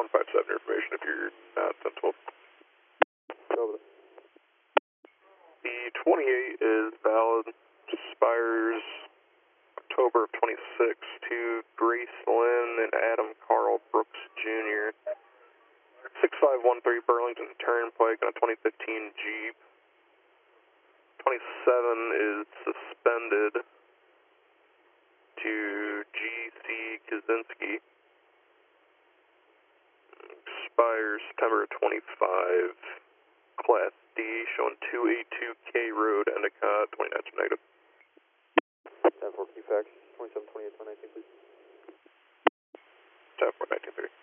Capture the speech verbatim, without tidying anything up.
one five seven information if you're not ten twelve. Over. The twenty-eight is valid, expires October of twenty-six to Grace Lynn and Adam Carl Brooks Junior six five one three Burlington Turnpike on a twenty fifteen Jeep. twenty-seven is suspended to G C Kaczynski. Expires September twenty-five. Class D, showing two eighty-two K Road, Endicott, twenty-nine negative. ten four Q fax, twenty-seven twenty-eight nineteen, please. ten four nineteen thirty.